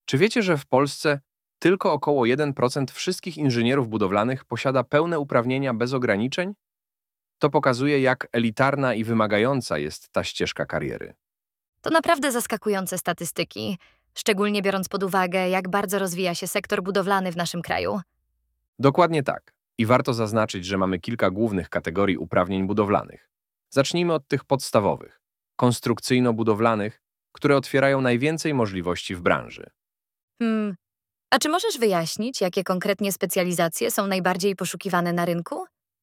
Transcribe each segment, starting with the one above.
Czy wiecie, że w Polsce tylko około 1% wszystkich inżynierów budowlanych posiada pełne uprawnienia bez ograniczeń? To pokazuje, jak elitarna i wymagająca jest ta ścieżka kariery. To naprawdę zaskakujące statystyki, szczególnie biorąc pod uwagę, jak bardzo rozwija się sektor budowlany w naszym kraju. Dokładnie tak. I warto zaznaczyć, że mamy kilka głównych kategorii uprawnień budowlanych. Zacznijmy od tych podstawowych, konstrukcyjno-budowlanych, które otwierają najwięcej możliwości w branży. Hmm, a czy możesz wyjaśnić, jakie konkretnie specjalizacje są najbardziej poszukiwane na rynku?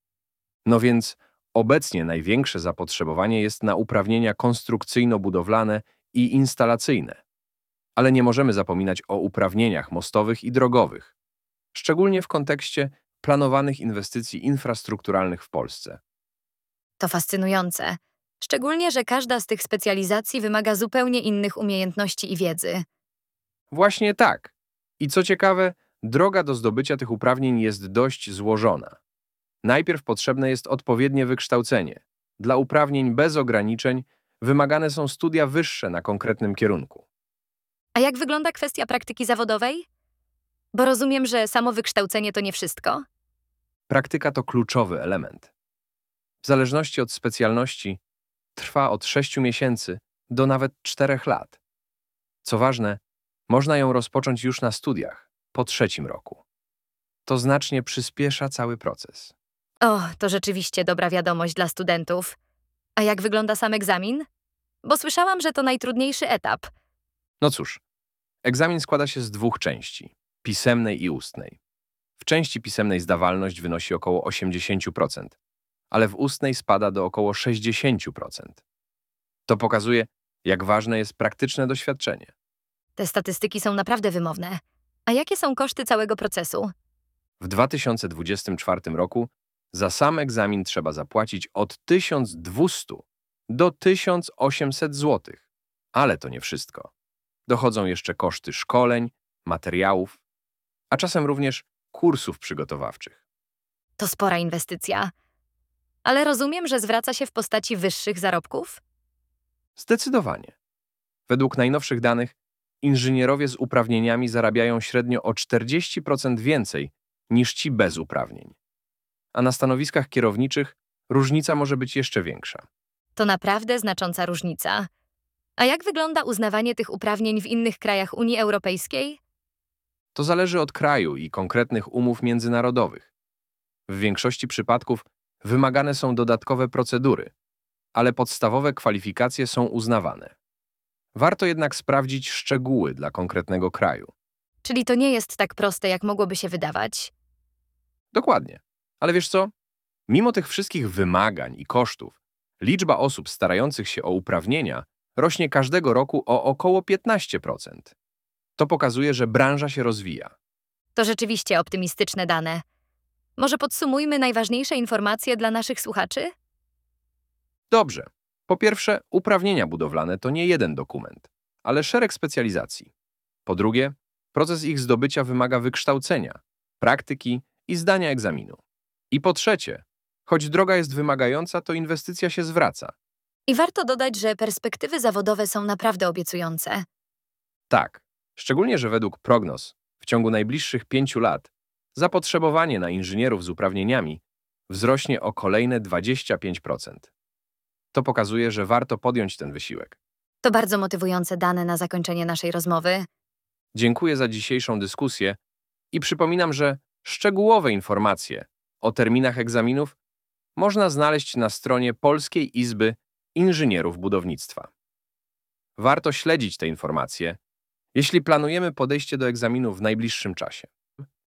No więc obecnie największe zapotrzebowanie jest na uprawnienia konstrukcyjno-budowlane i instalacyjne. Ale nie możemy zapominać o uprawnieniach mostowych i drogowych, szczególnie w kontekście planowanych inwestycji infrastrukturalnych w Polsce. To fascynujące, szczególnie, że każda z tych specjalizacji wymaga zupełnie innych umiejętności i wiedzy. Właśnie tak. I co ciekawe, droga do zdobycia tych uprawnień jest dość złożona. Najpierw potrzebne jest odpowiednie wykształcenie. Dla uprawnień bez ograniczeń wymagane są studia wyższe na konkretnym kierunku. A jak wygląda kwestia praktyki zawodowej? Bo rozumiem, że samo wykształcenie to nie wszystko. Praktyka to kluczowy element. W zależności od specjalności trwa od 6 miesięcy do nawet 4 lat. Co ważne, można ją rozpocząć już na studiach, po 3 roku. To znacznie przyspiesza cały proces. O, to rzeczywiście dobra wiadomość dla studentów. A jak wygląda sam egzamin? Bo słyszałam, że to najtrudniejszy etap. No cóż, egzamin składa się z 2 części, pisemnej i ustnej. W części pisemnej zdawalność wynosi około 80%, ale w ustnej spada do około 60%. To pokazuje, jak ważne jest praktyczne doświadczenie. Te statystyki są naprawdę wymowne. A jakie są koszty całego procesu? W 2024 roku za sam egzamin trzeba zapłacić od 1200 do 1800 zł. Ale to nie wszystko. Dochodzą jeszcze koszty szkoleń, materiałów, a czasem również kursów przygotowawczych. To spora inwestycja. Ale rozumiem, że zwraca się w postaci wyższych zarobków? Zdecydowanie. Według najnowszych danych inżynierowie z uprawnieniami zarabiają średnio o 40% więcej niż ci bez uprawnień. A na stanowiskach kierowniczych różnica może być jeszcze większa. To naprawdę znacząca różnica. A jak wygląda uznawanie tych uprawnień w innych krajach Unii Europejskiej? To zależy od kraju i konkretnych umów międzynarodowych. W większości przypadków wymagane są dodatkowe procedury, ale podstawowe kwalifikacje są uznawane. Warto jednak sprawdzić szczegóły dla konkretnego kraju. Czyli to nie jest tak proste, jak mogłoby się wydawać. Dokładnie. Ale wiesz co? Mimo tych wszystkich wymagań i kosztów, liczba osób starających się o uprawnienia rośnie każdego roku o około 15%. To pokazuje, że branża się rozwija. To rzeczywiście optymistyczne dane. Może podsumujmy najważniejsze informacje dla naszych słuchaczy? Dobrze. Po pierwsze, uprawnienia budowlane to nie jeden dokument, ale szereg specjalizacji. Po drugie, proces ich zdobycia wymaga wykształcenia, praktyki i zdania egzaminu. I po trzecie, choć droga jest wymagająca, to inwestycja się zwraca. I warto dodać, że perspektywy zawodowe są naprawdę obiecujące. Tak, szczególnie, że według prognoz w ciągu najbliższych 5 lat zapotrzebowanie na inżynierów z uprawnieniami wzrośnie o kolejne 25%. To pokazuje, że warto podjąć ten wysiłek. To bardzo motywujące dane na zakończenie naszej rozmowy. Dziękuję za dzisiejszą dyskusję i przypominam, że szczegółowe informacje o terminach egzaminów można znaleźć na stronie Polskiej Izby Inżynierów Budownictwa. Warto śledzić te informacje, jeśli planujemy podejście do egzaminu w najbliższym czasie.